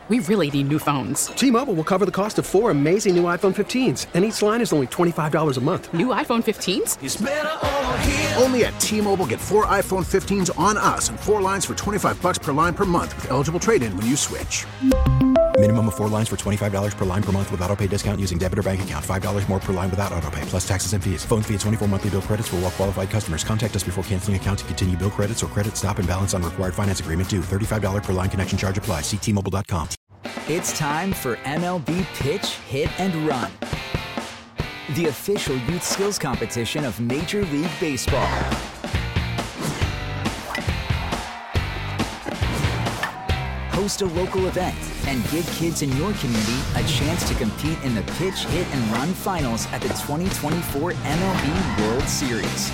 We really need new phones. T-Mobile will cover the cost of 4 amazing new iPhone 15s, and each line is only $25 a month. New iPhone 15s? It's better over here. Only at T-Mobile, get 4 iPhone 15s on us and 4 lines for $25 per line per month with eligible trade-in when you switch. Minimum of 4 lines for $25 per line per month with autopay discount using debit or bank account. $5 more per line without autopay, plus taxes and fees. Phone fee at 24 monthly bill credits for well-qualified customers. Contact us before canceling account to continue bill credits or credit stop and balance on required finance agreement due. $35 per line connection charge applies. See T-Mobile.com. It's time for MLB Pitch, Hit, and Run, the official youth skills competition of Major League Baseball. Host a local event and give kids in your community a chance to compete in the Pitch, Hit, and Run finals at the 2024 MLB World Series.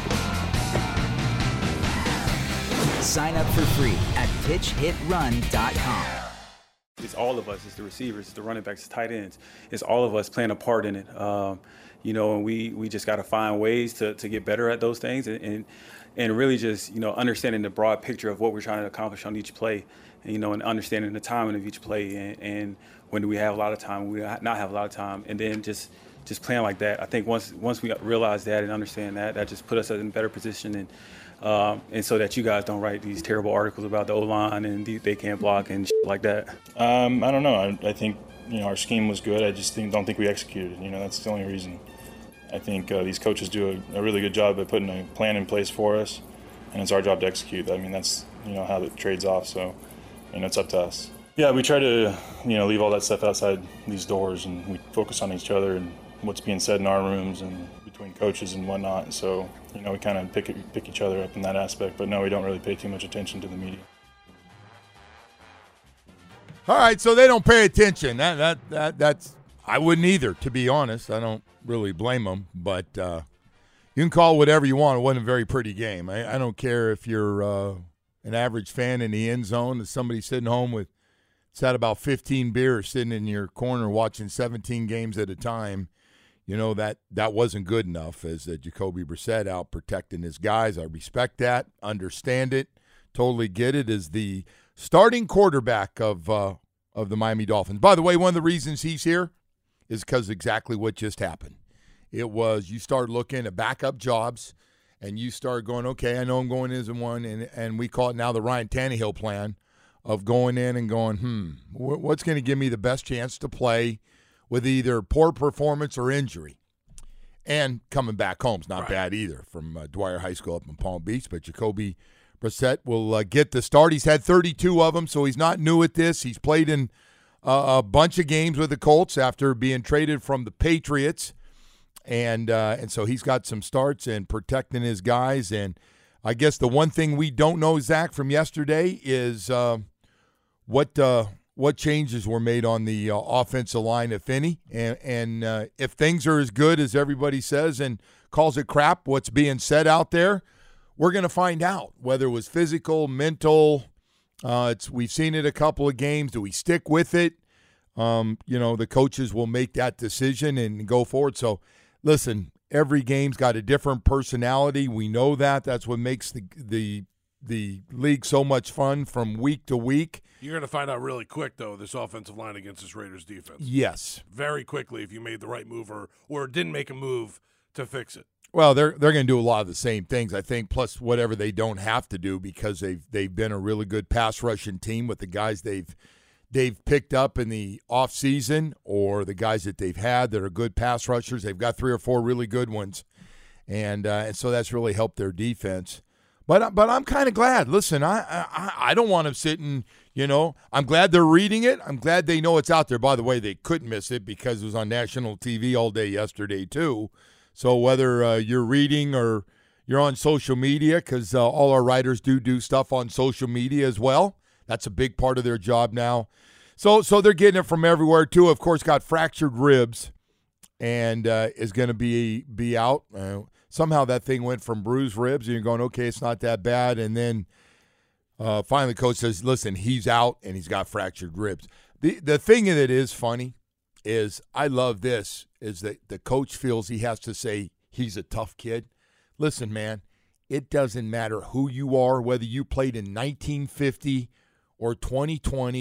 Sign up for free at pitchhitrun.com. It's all of us. It's the receivers, it's the running backs, it's tight ends. It's all of us playing a part in it. And we just got to find ways to get better at those things and really just, understanding the broad picture of what we're trying to accomplish on each play, and understanding the timing of each play and when do we have a lot of time, when we not have a lot of time, and then just playing like that. I think once we realize that and understand that just put us in a better position and so that you guys don't write these terrible articles about the O-line and they can't block and shit like that. I don't know. I think our scheme was good. I just don't think we executed. That's the only reason. I think these coaches do a really good job of putting a plan in place for us, and it's our job to execute. I mean, that's how it trades off. So, it's up to us. Yeah, we try to leave all that stuff outside these doors, and we focus on each other and what's being said in our rooms and between coaches and whatnot. And so, we kind of pick each other up in that aspect. But no, we don't really pay too much attention to the media. All right, so they don't pay attention. That's I wouldn't either, to be honest. I don't really blame them. But you can call whatever you want. It wasn't a very pretty game. I don't care if you're an average fan in the end zone, as somebody sitting home with had about 15 beers sitting in your corner watching 17 games at a time. That wasn't good enough, as Jacoby Brissett out protecting his guys. I respect that, understand it, totally get it, as the starting quarterback of the Miami Dolphins. By the way, one of the reasons he's here is because exactly what just happened. It was you start looking at backup jobs, and you start going, okay, I know I'm going in one, and we call it now the Ryan Tannehill plan of going in and going, what's going to give me the best chance to play with either poor performance or injury. And coming back home's not bad either from Dwyer High School up in Palm Beach. But Jacoby Brissett will get the start. He's had 32 of them, so he's not new at this. He's played in a bunch of games with the Colts after being traded from the Patriots. And so he's got some starts and protecting his guys. And I guess the one thing we don't know, Zach, from yesterday is what changes were made on the offensive line, if any, and if things are as good as everybody says and calls it crap, what's being said out there, we're going to find out whether it was physical, mental. We've seen it a couple of games. Do we stick with it? The coaches will make that decision and go forward. So, listen, every game's got a different personality. We know that. That's what makes the league so much fun from week to week. You're going to find out really quick, though, this offensive line against this Raiders defense. Yes. Very quickly if you made the right move or didn't make a move to fix it. Well, they're going to do a lot of the same things, I think, plus whatever they don't have to do, because they've been a really good pass rushing team with the guys they've picked up in the offseason, or the guys that they've had that are good pass rushers. They've got 3 or 4 really good ones, and so that's really helped their defense. But I'm kind of glad. Listen, I don't want them sitting, I'm glad they're reading it. I'm glad they know it's out there. By the way, they couldn't miss it because it was on national TV all day yesterday too. So whether you're reading or you're on social media, because all our writers do stuff on social media as well. That's a big part of their job now. So they're getting it from everywhere too. Of course, got fractured ribs and is going to be out. Somehow that thing went from bruised ribs, and you're going, okay, it's not that bad. And then finally the coach says, listen, he's out, and he's got fractured ribs. The thing that is funny is, I love this, is that the coach feels he has to say he's a tough kid. Listen, man, it doesn't matter who you are, whether you played in 1950 or 2020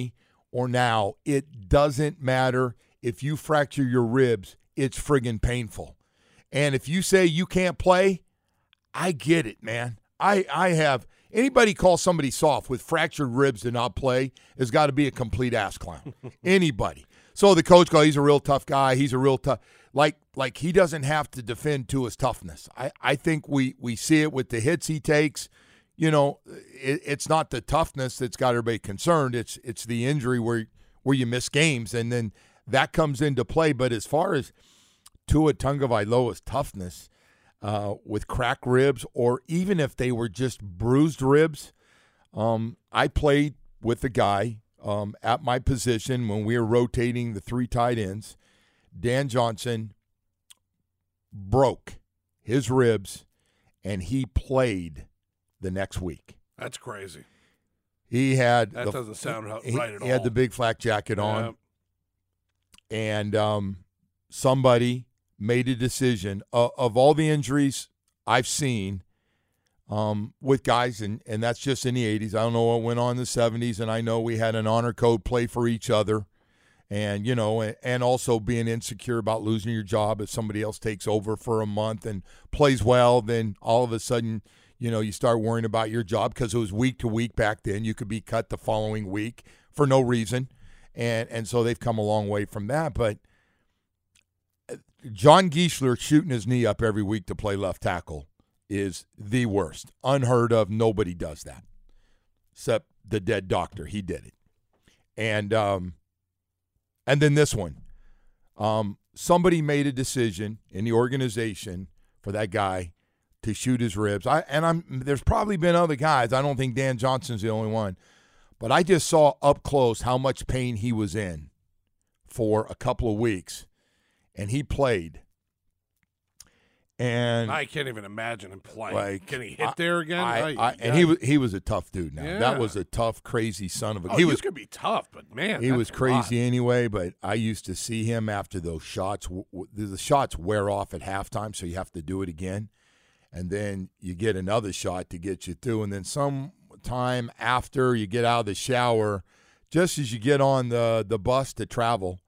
or now, it doesn't matter. If you fracture your ribs, it's friggin' painful. And if you say you can't play, I get it, man. I have anybody call somebody soft with fractured ribs to not play has got to be a complete ass clown. Anybody. So the coach goes, he's a real tough guy. He's a real tough. Like he doesn't have to defend to his toughness. I think we see it with the hits he takes. You know, it's not the toughness that's got everybody concerned. It's the injury where you miss games, and then that comes into play. But as far as Tua Tagovailoa's toughness with cracked ribs, or even if they were just bruised ribs, I played with a guy at my position when we were rotating the 3 tight ends. Dan Johnson broke his ribs, and he played the next week. That's crazy. He had that doesn't sound right at all. He had the big flak jacket on, and somebody made a decision of all the injuries I've seen with guys, and that's just in the 80s. I don't know what went on in the 70s, and I know we had an honor code play for each other. And, you know, and also being insecure about losing your job if somebody else takes over for a month and plays well, then all of a sudden, you know, you start worrying about your job because it was week to week back then. You could be cut the following week for no reason. And so they've come a long way from that. But John Geisler shooting his knee up every week to play left tackle is the worst. Unheard of. Nobody does that except the dead doctor. He did it. And then this one, somebody made a decision in the organization for that guy to shoot his ribs. There's probably been other guys. I don't think Dan Johnson's the only one. But I just saw up close how much pain he was in for a couple of weeks. And he played. And I can't even imagine him playing. Like, can he hit there again? And he was a tough dude. Now that was a tough, crazy son of a. He was could be tough, but man, he was crazy anyway. But I used to see him after those shots. The shots wear off at halftime, so you have to do it again, and then you get another shot to get you through, and then sometime after you get out of the shower, just as you get on the bus to travel,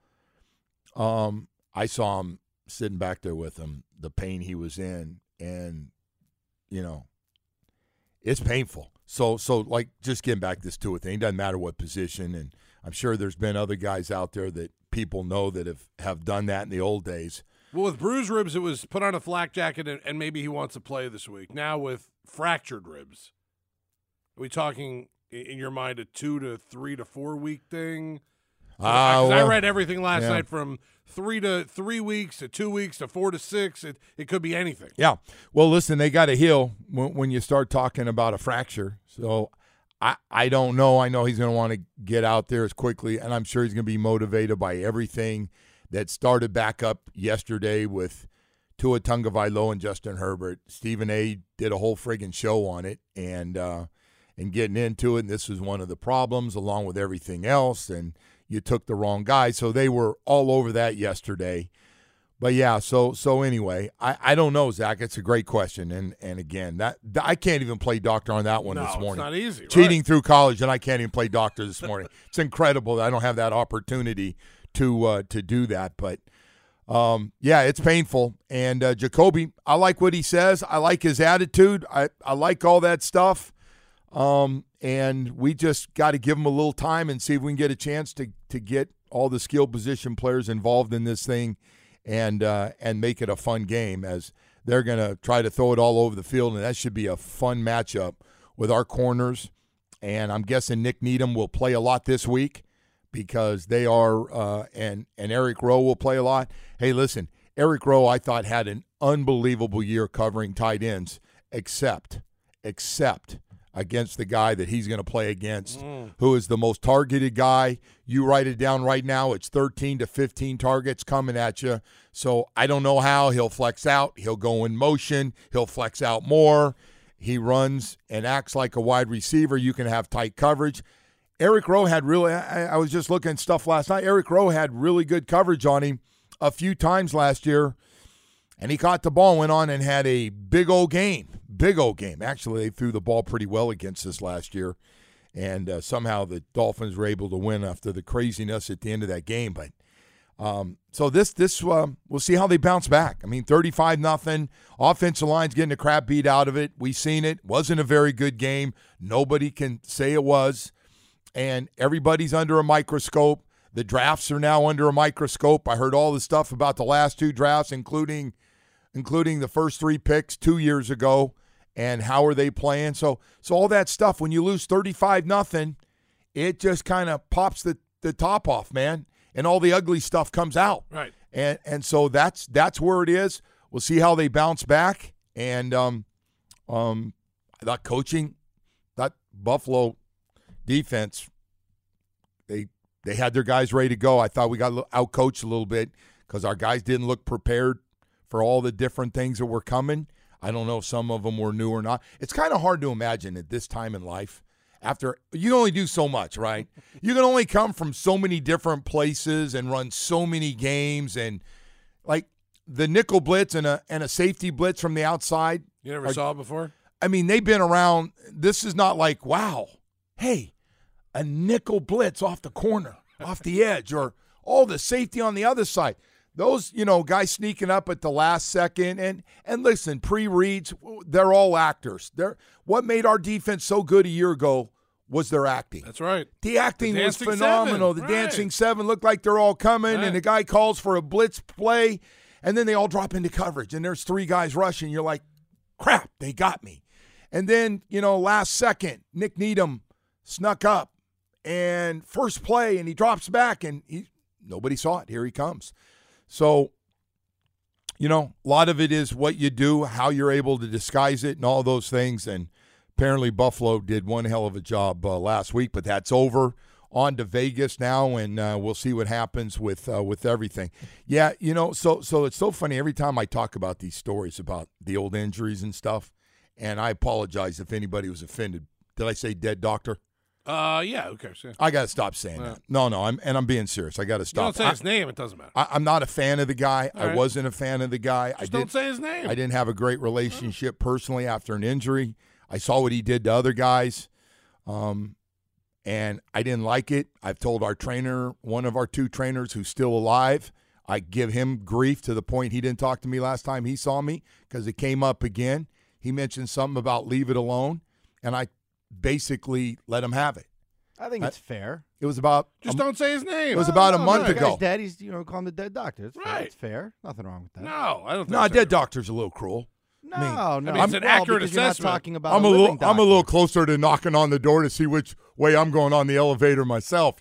I saw him sitting back there with him, the pain he was in, and, you know, it's painful. So like, just getting back to this Tua thing, it doesn't matter what position, and I'm sure there's been other guys out there that people know that have done that in the old days. Well, with bruised ribs, it was put on a flak jacket, and maybe he wants to play this week. Now with fractured ribs, are we talking, in your mind, a 2 to 3 to 4 week thing? I read everything last night from 3 weeks to 2 weeks to 4 to 6. It could be anything. Yeah. Well, listen, they got to heal when you start talking about a fracture. So I don't know. I know he's going to want to get out there as quickly, and I'm sure he's going to be motivated by everything that started back up yesterday with Tua Tagovailoa and Justin Herbert. Stephen A. did a whole friggin' show on it and getting into it, and this was one of the problems along with everything else, and you took the wrong guy. So they were all over that yesterday. But, yeah, so anyway, I don't know, Zach. It's a great question. And again, that I can't even play doctor on that one this morning. It's not easy. Cheating through college, and I can't even play doctor this morning. It's incredible that I don't have that opportunity to do that. But, yeah, it's painful. And Jacoby, I like what he says. I like his attitude. I like all that stuff. And we just got to give him a little time and see if we can get a chance to get all the skill position players involved in this thing and make it a fun game, as they're going to try to throw it all over the field, and that should be a fun matchup with our corners. And I'm guessing Nick Needham will play a lot this week because they are and Eric Rowe will play a lot. Hey, listen, Eric Rowe I thought had an unbelievable year covering tight ends, except against the guy that he's going to play against, who is the most targeted guy. You write it down right now. It's 13 to 15 targets coming at you. So I don't know how he'll flex out. He'll go in motion. He'll flex out more. He runs and acts like a wide receiver. You can have tight coverage. Eric Rowe had really – I was just looking at stuff last night. Eric Rowe had really good coverage on him a few times last year, and he caught the ball and went on and had a big old game. Big old game. Actually, they threw the ball pretty well against us last year. and somehow the Dolphins were able to win after the craziness at the end of that game. But so this we'll see how they bounce back. I mean, 35-0. Offensive line's getting the crap beat out of it. We've seen it. Wasn't a very good game. Nobody can say it was. And everybody's under a microscope. The drafts are now under a microscope. I heard all the stuff about the last 2 drafts, including the first 3 picks 2 years ago, and how are they playing. So all that stuff, when you lose 35-0, it just kind of pops the top off, man. And all the ugly stuff comes out. Right. And so that's where it is. We'll see how they bounce back. And that coaching, that Buffalo defense, they had their guys ready to go. I thought we got out-coached a little bit because our guys didn't look prepared for all the different things that were coming. I don't know if some of them were new or not. It's kind of hard to imagine at this time in life. After you can only do so much, right? You can only come from so many different places and run so many games, and like the nickel blitz and a safety blitz from the outside. You never saw it before? I mean, they've been around. This is not like, wow, hey, a nickel blitz off the corner, off the edge, or the safety on the other side. Those, guys sneaking up at the last second. And listen, pre-reads, they're all actors. What made our defense so good a year ago was their acting. That's right. The acting was Dancing phenomenal. Seven. The Dancing Seven looked like they're all coming, Right. and the guy calls for a blitz play, and then they all drop into coverage, and there's 3 guys rushing. You're like, crap, they got me. And then, last second, Nick Needham snuck up, and first play, and he drops back, and nobody saw it. Here he comes. So, a lot of it is what you do, how you're able to disguise it, and all those things. And apparently Buffalo did one hell of a job last week, but that's over. On to Vegas now, and we'll see what happens with everything. Yeah, so it's so funny every time I talk about these stories about the old injuries and stuff, and I apologize if anybody was offended. Did I say dead doctor? Yeah, okay. So. I got to stop saying that. No, I'm being serious. I got to stop. You don't say his name, it doesn't matter. I'm not a fan of the guy. All right. I wasn't a fan of the guy. Don't say his name. I didn't have a great relationship personally after an injury. I saw what he did to other guys, and I didn't like it. I've told our trainer, one of our 2 trainers who's still alive, I give him grief to the point he didn't talk to me last time he saw me because it came up again. He mentioned something about leave it alone, and I basically let him have it. I think it's fair. It was about just don't say his name. It was about a month The ago. guy's dead. He's call him the dead doctor. It's fair. Right. It's fair. Nothing wrong with that. No, I don't think No, so. dead doctor's a little cruel. No, I mean, it's an accurate because you're not assessment. talking about I'm a living I'm a little doctor. closer to knocking on the door to see which way I'm going on the elevator myself,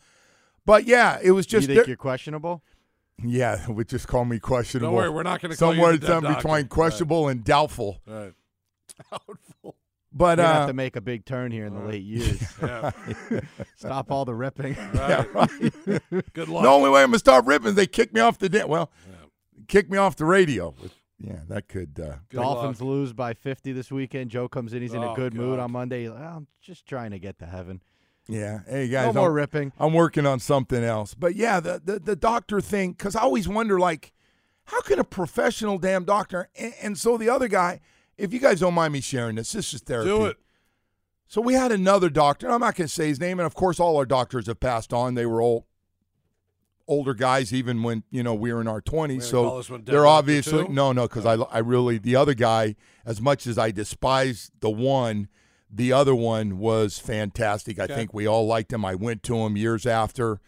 But yeah, it was You just think you're questionable? yeah, would just call me questionable. Don't worry, we're not going to call somewhere you the dead doctor. between questionable and doubtful. Right. Doubtful. But You're gonna have to make a big turn here in the late years. Yeah. Stop all the ripping. Right. Good luck. the only way I'm gonna start ripping is they kick me off the kick me off the radio. Yeah, that could. Dolphins lose by 50 this weekend. Joe comes in. He's in a good mood God. on Monday. He's like, I'm just trying to get to heaven. Yeah, hey guys, No more ripping. I'm working on something else. But yeah, the doctor thing, because I always wonder, like, how can a professional damn doctor, and so the other guy, if you guys don't mind me sharing this is therapy. Do it. So we had another doctor. I'm not going to say his name, and of course all our doctors have passed on. They were all older guys, even when we were in our 20s. So they're obviously no, because I really the other guy, as much as I despise the other one was fantastic. I think we all liked him. I went to him years after.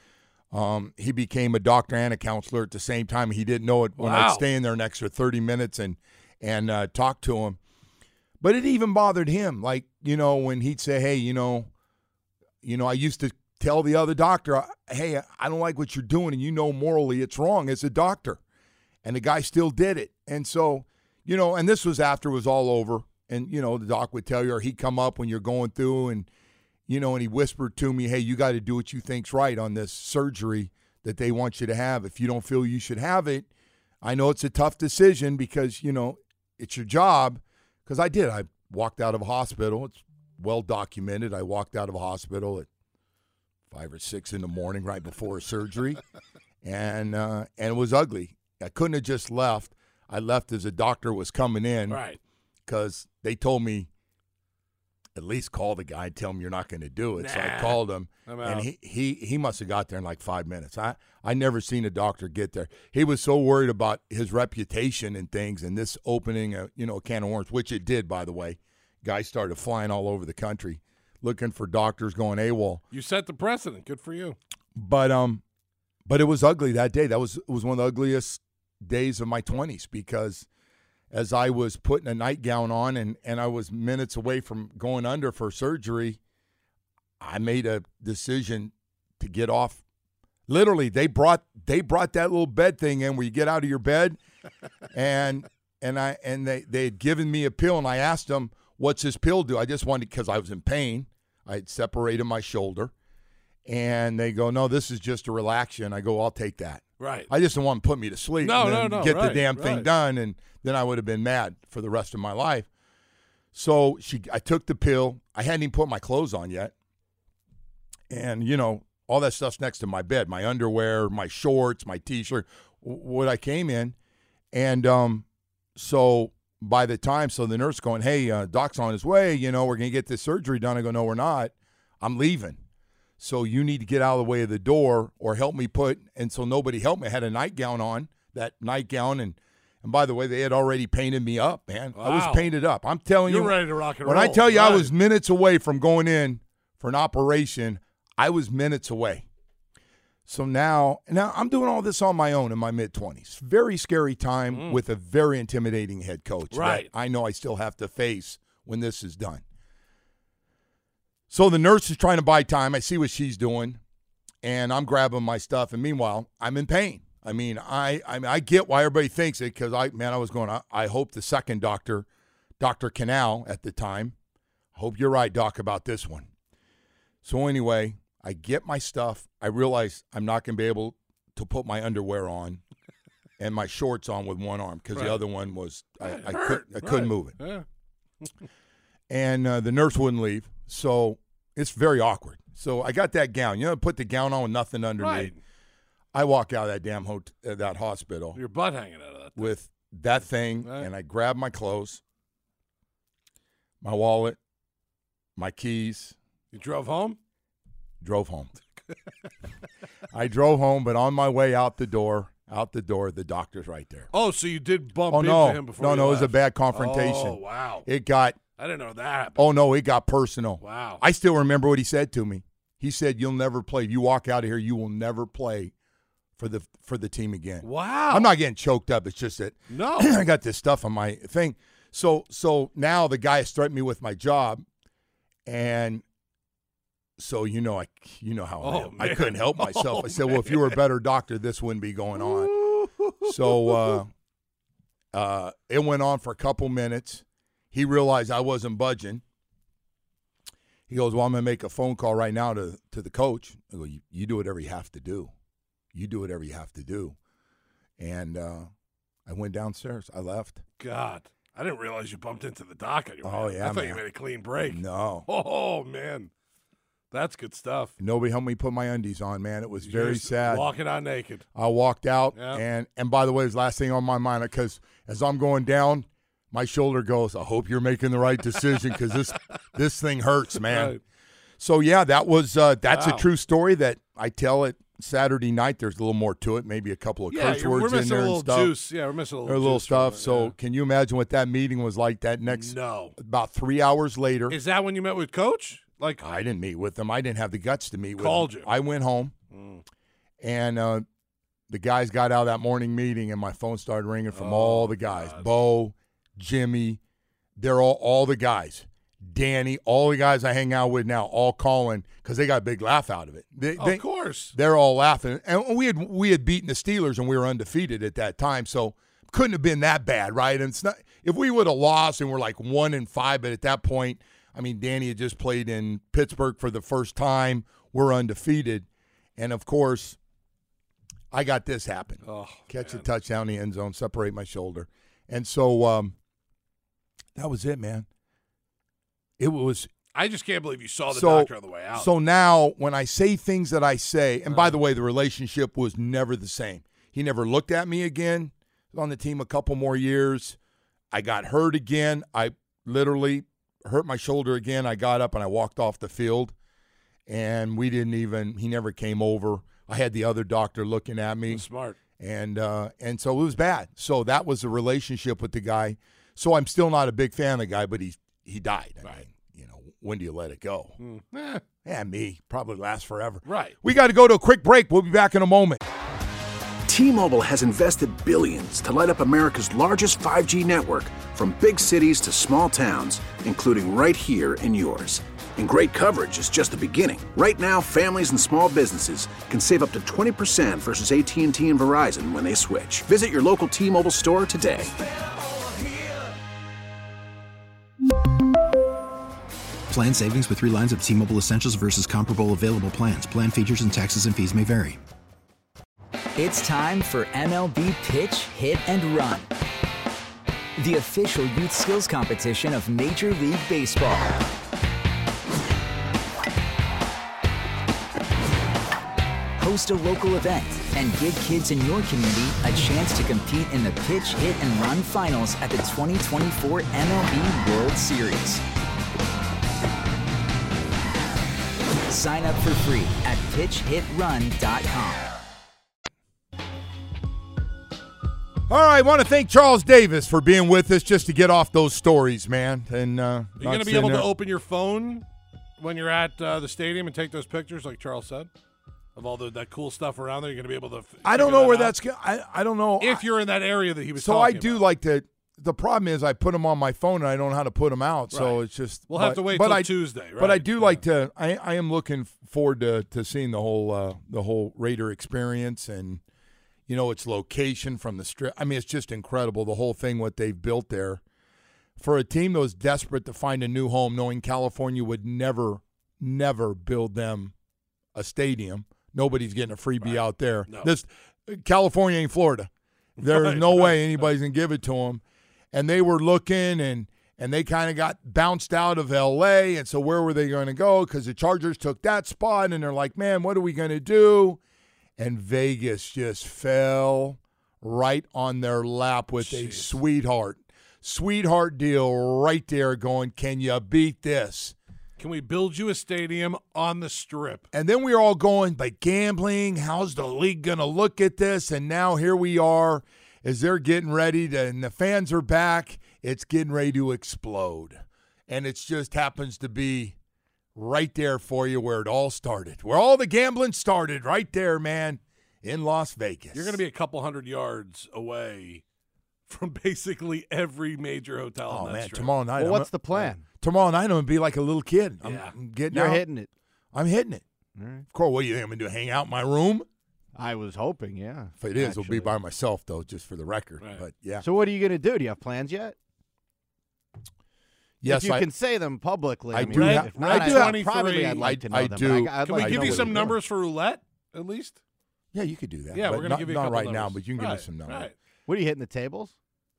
He became a doctor and a counselor at the same time. He didn't know it when I'd stay in there an extra 30 minutes and talk to him. But it even bothered him, like, when he'd say, hey, I used to tell the other doctor, hey, I don't like what you're doing, and morally it's wrong as a doctor. And the guy still did it. And so, and this was after it was all over. And, the doc would tell you, or he'd come up when you're going through and, and he whispered to me, hey, you got to do what you think's right on this surgery that they want you to have. If you don't feel you should have it, I know it's a tough decision because, it's your job. Because I did. I walked out of a hospital. It's well documented. I walked out of a hospital at 5 or 6 in the morning right before a surgery. And it was ugly. I couldn't have just left. I left as a doctor was coming in. Right. Because they told me at least call the guy and tell him you're not going to do it. Nah, so I called him, I'm and out. he must have got there in like 5 minutes. I never seen a doctor get there. He was so worried about his reputation and things, and this opening a can of worms, which it did, by the way. Guys started flying all over the country looking for doctors going AWOL. You set the precedent. Good for you. But it was ugly that day. It was one of the ugliest days of my 20s because as I was putting a nightgown on and I was minutes away from going under for surgery, I made a decision to get off. Literally, they brought that little bed thing in where you get out of your bed, and they had given me a pill, and I asked them, "What's this pill do?" I just wanted, because I was in pain. I had separated my shoulder, and they go, "No, this is just a relaxant." I go, "I'll take that." Right. I just didn't want to put me to sleep. No, and then get the right, damn thing right. done, and then I would have been mad for the rest of my life. So I took the pill. I hadn't even put my clothes on yet, and all that stuff's next to my bed: my underwear, my shorts, my T-shirt, what I came in, and so by the time, the nurse going, "Hey, Doc's on his way. We're gonna get this surgery done." I go, "No, we're not. I'm leaving. So you need to get out of the way of the door or help me put." And so nobody helped me. I had a nightgown on, that nightgown, and by the way, they had already painted me up, man. Wow. I was painted up. I'm telling you, You're ready to rock and when roll. I tell you I Right. was minutes away from going in for an operation, I was minutes away. So now I'm doing all this on my own in my mid-20s. Very scary time with a very intimidating head coach Right. that I know I still have to face when this is done. So the nurse is trying to buy time. I see what she's doing, and I'm grabbing my stuff. And meanwhile, I'm in pain. I mean, I get why everybody thinks it because I was going, I hope the second doctor, Dr. Canal at the time, I hope you're right, Doc, about this one. So anyway, I get my stuff. I realize I'm not going to be able to put my underwear on and my shorts on with one arm because the other one was, I couldn't move it. Yeah. And the nurse wouldn't leave. So it's very awkward. So I got that gown. Put the gown on with nothing underneath. Right. I walk out of that damn that hospital Your butt hanging out of that thing. with that thing, Right. and I grab my clothes, my wallet, my keys, You drove home? drove home. I drove home, but on my way out the door, the doctor's right there. Oh, so you did bump Oh, into no. him before No, you no, it was a left. bad confrontation. Oh, wow. It got, I didn't know that happened. oh, no, it got personal. Wow. I still remember what he said to me. He said, "You'll never play. If you walk out of here, you will never play for the team again." Wow. I'm not getting choked up. It's just that No. I got this stuff on my thing. So now the guy has threatened me with my job, and so how I am. I man. couldn't help myself. Oh, I said, "Well, if you were a better doctor, this wouldn't be going on." So it went on for a couple minutes. He realized I wasn't budging. He goes, "Well, I'm going to make a phone call right now to the coach." I go, you do whatever you have to do. You do whatever you have to do. And I went downstairs. I left. God, I didn't realize you bumped into the doc on your way Oh, out. yeah, I thought you man. made a clean break. No. Oh, man. That's good stuff. Nobody helped me put my undies on, man. It was You're very just sad. Walking out naked. I walked out, Yeah. and by the way, it was the last thing on my mind because as I'm going down, my shoulder goes, "I hope you're making the right decision because this thing hurts, man." Right. So, yeah, that's Wow. a true story that I tell it Saturday night. There's a little more to it, maybe a couple of curse we're words in missing there a and little stuff. juice. Yeah, we're missing a Or little little juice from stuff. it, So yeah. can you imagine what that meeting was like that next No. about 3 hours later? Is that when you met with Coach? Like, I didn't meet with them. I didn't have the guts to meet with Called them. you. I went home, and the guys got out of that morning meeting, and my phone started ringing from all the guys. God. Bo, Jimmy, they're all the guys. Danny, all the guys I hang out with now, all calling because they got a big laugh out of it. of course. They're all laughing. And we had beaten the Steelers, and we were undefeated at that time, so couldn't have been that bad, right? And it's not, if we would have lost and we're like 1-5, but at that point, I mean, Danny had just played in Pittsburgh for the first time. We're undefeated. And, of course, I got this happen. Oh, Catch a touchdown in the end zone, separate my shoulder. And so that was it, man. It was I just can't believe you saw the so, doctor on the way out. So now when I say things that I say, and by the way, the relationship was never the same. He never looked at me again. I was on the team a couple more years. I got hurt again. I literally hurt my shoulder again, I got up and I walked off the field, and he never came over. I had the other doctor looking at me. Smart. And so it was bad. So that was the relationship with the guy. So I'm still not a big fan of the guy, but he died. I mean, when do you let it go? Probably lasts forever. Right. We got to go to a quick break. We'll be back in a moment. T-Mobile has invested billions to light up America's largest 5G network, from big cities to small towns, including right here in yours. And great coverage is just the beginning. Right now, families and small businesses can save up to 20% versus AT&T and Verizon when they switch. Visit your local T-Mobile store today. Plan savings with 3 lines of T-Mobile Essentials versus comparable available plans. Plan features and taxes and fees may vary. It's time for MLB Pitch, Hit, and Run, the official youth skills competition of Major League Baseball. Host a local event and give kids in your community a chance to compete in the Pitch, Hit, and Run finals at the 2024 MLB World Series. Sign up for free at pitchhitrun.com. All right, I want to thank Charles Davis for being with us just to get off those stories, man. And are you going to be able to open your phone when you're at the stadium and take those pictures, like Charles said, of all that cool stuff around there? You're going to be able to. I don't know where that's. I don't know if you're in that area that he was. So talking I do about. like to. The problem is I put them on my phone and I don't know how to put them out. So it's just. We'll have to wait till Tuesday, right? But I do like to. I am looking forward to seeing the whole Raider experience and. Its location from the strip. I mean, it's just incredible, the whole thing, what they've built there. For a team that was desperate to find a new home, knowing California would never build them a stadium. Nobody's getting a freebie out there. No. California ain't Florida. There's no way anybody's going to give it to them. And they were looking, and they kind of got bounced out of L.A., and so where were they going to go? Because the Chargers took that spot, and they're like, man, what are we going to do? And Vegas just fell right on their lap with a sweetheart deal right there going, can you beat this? Can we build you a stadium on the Strip? And then we were all going, but gambling, how's the league going to look at this? And now here we are as they're getting ready to, and the fans are back. It's getting ready to explode. And it just happens to be right there for you where it all started, where all the gambling started, right there, man, in Las Vegas. You're going to be a couple hundred yards away from basically every major hotel. Oh, on that man, strip. tomorrow night. Well, what's the plan? Tomorrow night I'm going to be like a little kid. Yeah. I'm getting You're out. hitting it. I'm hitting it. All right. Of course, what do you think I'm going to do, hang out in my room? I was hoping, yeah. If it is, actually. it'll be by myself, though, just for the record. Right. But, yeah. So what are you going to do? Do you have plans yet? Yes, if you can say them publicly. I mean, do if have- not, I do have- privately, I'd like to know I them. do. But I'd Can like we to give know you what some you're numbers for roulette, at least? Yeah, you could do that. Yeah, but we're going to not- give you a not couple right numbers. now, but you can give me Right, some numbers. right. What are you hitting the tables?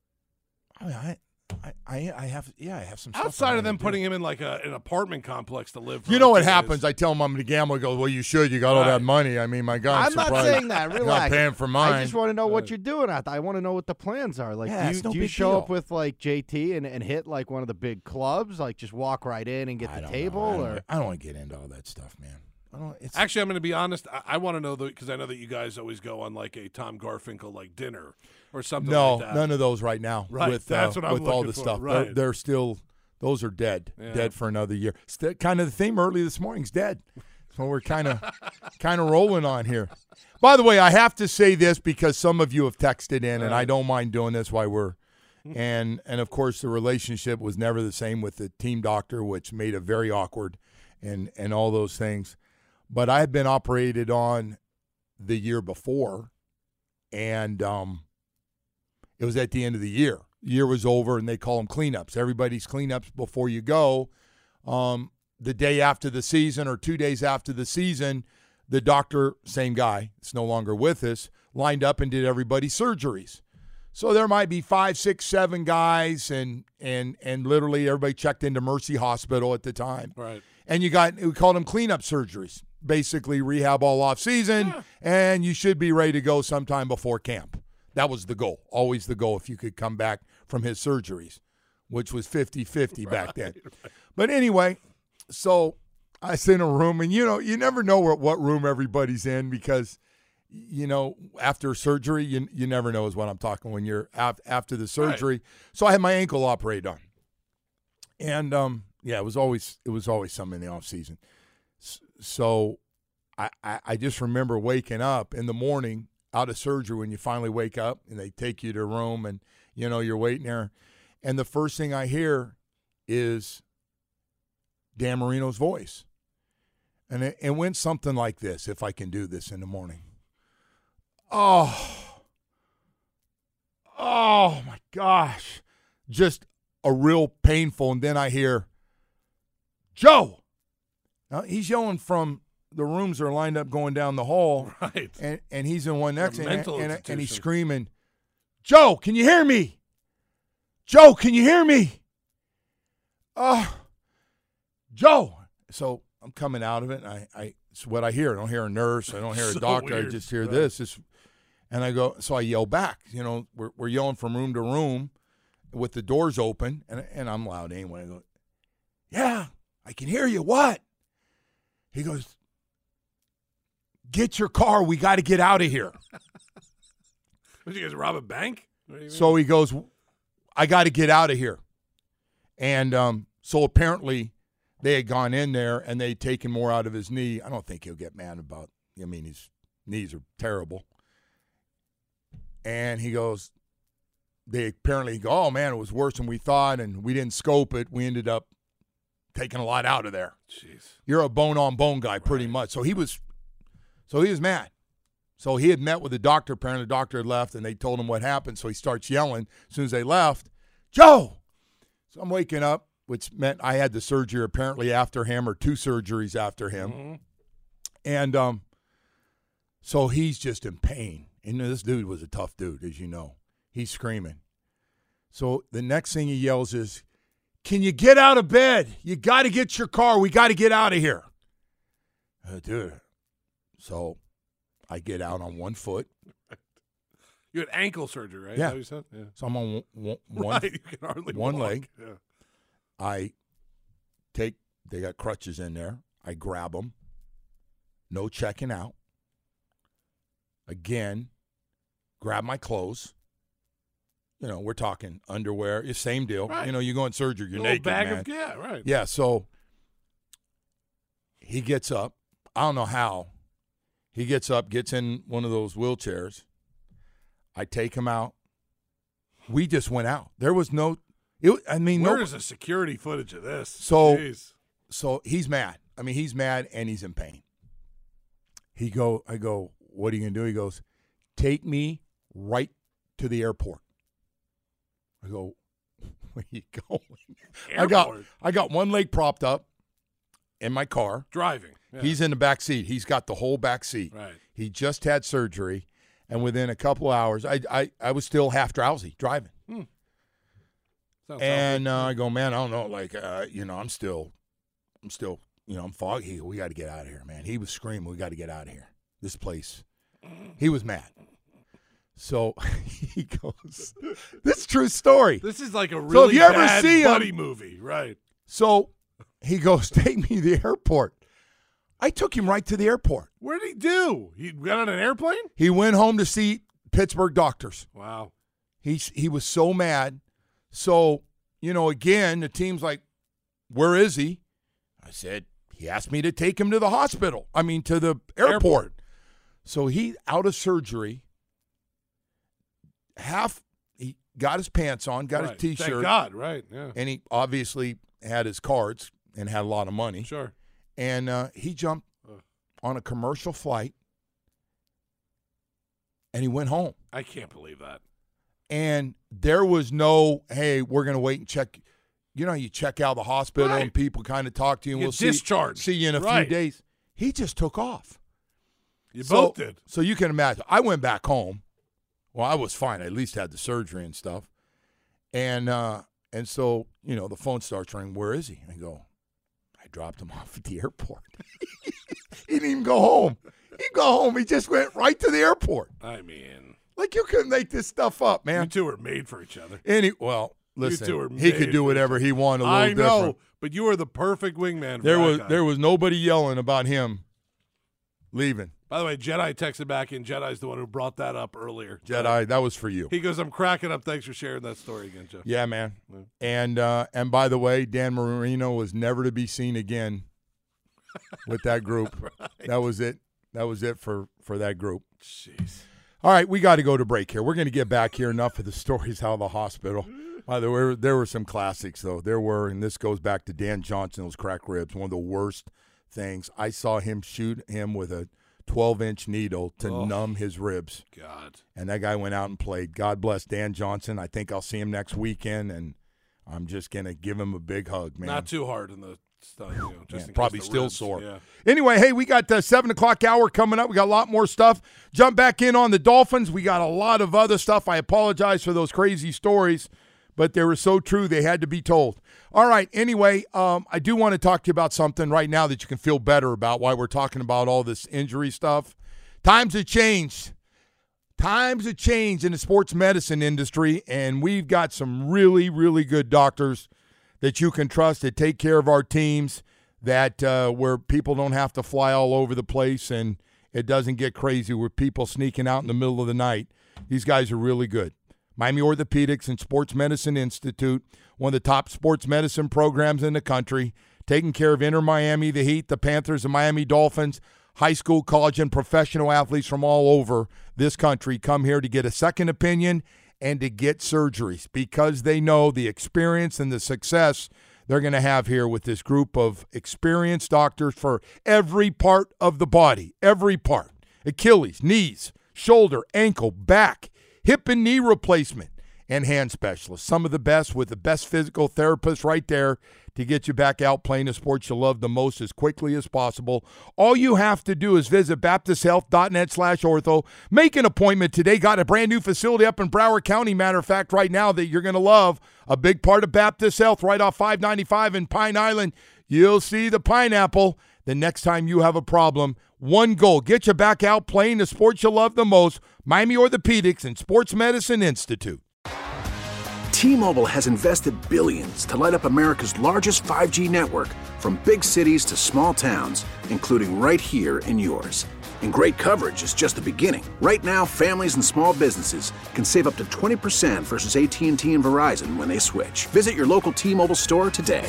I have some stuff. Outside I of them wanna do. putting him in like an apartment complex to live for. You know what 2 days. happens? I tell him I'm going to gamble. He goes, well, you should. You got all Right. that money. I mean, my God, I'm not surprised saying that. you're Relax. not paying for mine. I just want to know what you're doing. I want to know what the plans are. Like, Yeah, it's no do you big show up deal. with like JT and hit like one of the big clubs? Like, just walk right in and get I the don't table, know. or I don't want to get into all that stuff, man. I don't. It's, Actually, I'm going to be honest. I want to know because I know that you guys always go on like a Tom Garfinkel like dinner or something. no, like that. none of those right now. Right, With, that's what I'm with all looking the for. stuff. Right. They're still. Those are dead. Yeah. Dead for another year. It's kind of the theme early this morning's dead. So we're kind of rolling on here. By the way, I have to say this because some of you have texted in, and I don't mind doing this while we're and of course the relationship was never the same with the team doctor, which made it very awkward and all those things. But I had been operated on the year before, and it was at the end of the year. The year was over, and they call them cleanups. Everybody's cleanups before you go. The day after the season or 2 days after the season, the doctor, same guy, it's no longer with us, lined up and did everybody's surgeries. So there might be 5, 6, 7 guys, and literally everybody checked into Mercy Hospital at the time. Right. And we called them cleanup surgeries, basically rehab all off season, and you should be ready to go sometime before camp. That was the goal, always the goal, if you could come back from his surgeries. which was 50-50 back then. Right. But anyway, so I was in a room, and, you never know what room everybody's in because, after surgery, you never know is what I'm talking when you're after the surgery. Right. So I had my ankle operated on. And, it was always something in the off season. So I just remember waking up in the morning out of surgery when you finally wake up and they take you to a room and, you're waiting there. And the first thing I hear is Dan Marino's voice. And it went something like this, if I can do this in the morning. Oh, my gosh. Just a real painful. And then I hear, Joe. Now, he's yelling from the rooms that are lined up going down the hall. Right. And he's in one next and he's screaming, Joe, can you hear me? Joe, can you hear me? Joe. So I'm coming out of it, and it's what I hear. I don't hear a nurse. I don't hear a doctor. Weird. I just hear this. And I go, so I yell back. We're yelling from room to room with the doors open, and I'm loud anyway. I go, yeah, I can hear you. What? He goes, get your car. We got to get out of here. What, you guys rob a bank? So he goes, I got to get out of here. And so apparently they had gone in there and they'd taken more out of his knee. I don't think he'll get mad about it. I mean, his knees are terrible. And he goes, they apparently go, oh, man, it was worse than we thought, and we didn't scope it. We ended up taking a lot out of there. Jeez. You're a bone-on-bone guy pretty much. So he was mad. So he had met with the doctor. Apparently the doctor had left, and they told him what happened. So he starts yelling as soon as they left, Joe! So I'm waking up, which meant I had the surgery apparently after him or 2 surgeries after him. Mm-hmm. And so he's just in pain. And this dude was a tough dude, as you know. He's screaming. So the next thing he yells is, can you get out of bed? You got to get your car. We got to get out of here. Dude. So I get out on one foot. You had ankle surgery, right? Yeah. Is that what you said? Yeah. So I'm on one right. You can hardly one walk. leg. Yeah. They got crutches in there. I grab them. No checking out. Again, grab my clothes. We're talking underwear. Same deal. Right. You go in surgery, you're naked, man. Right. Yeah, so he gets up. I don't know how. He gets up, gets in one of those wheelchairs. I take him out. We just went out. There was no – Where's the security footage of this? So he's mad. I mean, he's mad and he's in pain. I go, what are you going to do? He goes, take me right to the airport. I go, where are you going? I got one leg propped up in my car. Driving. Yeah. He's in the back seat. He's got the whole back seat. Right. He just had surgery, and within a couple of hours, I was still half drowsy driving. And I go, man, I don't know, I'm still, I'm foggy. We got to get out of here, man. He was screaming, we got to get out of here. This place. He was mad. So he goes, this is a true story. This is like a really bad buddy movie, right? So he goes, take me to the airport. I took him right to the airport. What did he do? He got on an airplane? He went home to see Pittsburgh doctors. Wow. He was so mad. So, again, the team's like, where is he? I said, he asked me to take him to the hospital. To the airport. So he out of surgery. He got his pants on, got his T-shirt. Thank God, right, yeah. And he obviously had his cards and had a lot of money. Sure. And he jumped on a commercial flight, and he went home. I can't believe that. And there was no, hey, we're going to wait and check. You check out of the hospital and people kind of talk to you, and we'll see you in a few days. He just took off. You both did. So you can imagine. I went back home. Well, I was fine. I at least had the surgery and stuff. And so, the phone starts ringing. Where is he? I go, I dropped him off at the airport. He didn't even go home. He just went right to the airport. I mean. You couldn't make this stuff up, man. You two were made for each other. listen, You two are he could made do for whatever he wanted. I know, but you are the perfect wingman. For that guy. There was nobody yelling about him leaving. By the way, Jedi texted back in. Jedi's the one who brought that up earlier. Jedi, that was for you. He goes, "I'm cracking up. Thanks for sharing that story again, Jeff." Yeah, man. Yeah. And by the way, Dan Marino was never to be seen again with that group. Right. That was it. That was it for that group. Jeez. All right, we got to go to break here. We're going to get back here. Enough of the stories out of the hospital. By the way, there were some classics, though. There were, and this goes back to Dan Johnson, those cracked ribs, one of the worst things. I saw him shoot him with a 12-inch needle to numb his ribs. God. And that guy went out and played. God bless Dan Johnson. I think I'll see him next weekend, and I'm just going to give him a big hug, man. Not too hard in the stun, just in probably case the still ribs. sore. Yeah. Anyway, hey, we got the 7 o'clock hour coming up. We got a lot more stuff. Jump back in on the Dolphins. We got a lot of other stuff. I apologize for those crazy stories, but they were so true they had to be told. All right, anyway, I do want to talk to you about something right now that you can feel better about while we're talking about all this injury stuff. Times have changed. Times have changed in the sports medicine industry, and we've got some really, really good doctors that you can trust that take care of our teams, that where people don't have to fly all over the place and it doesn't get crazy with people sneaking out in the middle of the night. These guys are really good. Miami Orthopedics and Sports Medicine Institute, one of the top sports medicine programs in the country, taking care of Inter Miami, the Heat, the Panthers, the Miami Dolphins, high school, college, and professional athletes from all over this country come here to get a second opinion and to get surgeries because they know the experience and the success they're going to have here with this group of experienced doctors for every part of the body, every part. Achilles, knees, shoulder, ankle, back, hip and knee replacement, and hand specialists. Some of the best with the best physical therapists right there to get you back out playing the sports you love the most as quickly as possible. All you have to do is visit baptisthealth.net/ortho. Make an appointment today. Got a brand new facility up in Broward County, matter of fact, right now that you're going to love. A big part of Baptist Health right off 595 in Pine Island. You'll see the pineapple the next time you have a problem. One goal, get you back out playing the sports you love the most. Miami Orthopedics and Sports Medicine Institute. T-Mobile has invested billions to light up America's largest 5G network, from big cities to small towns, including right here in yours. And great coverage is just the beginning. Right now, families and small businesses can save up to 20% versus AT&T and Verizon when they switch. Visit your local T-Mobile store today.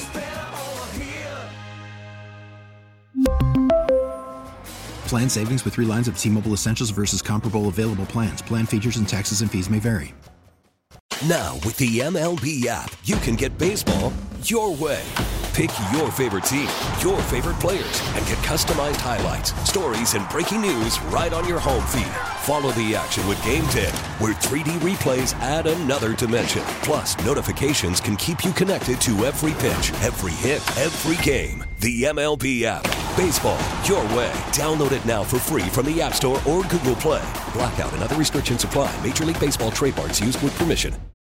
Plan savings with 3 lines of T-Mobile Essentials versus comparable available plans. Plan features and taxes and fees may vary. Now, with the MLB app, you can get baseball your way. Pick your favorite team, your favorite players, and get customized highlights, stories, and breaking news right on your home feed. Follow the action with Game 10, where 3D replays add another dimension. Plus, notifications can keep you connected to every pitch, every hit, every game. The MLB app. Baseball your way. Download it now for free from the App Store or Google Play. Blackout and other restrictions apply. Major League Baseball trademarks used with permission.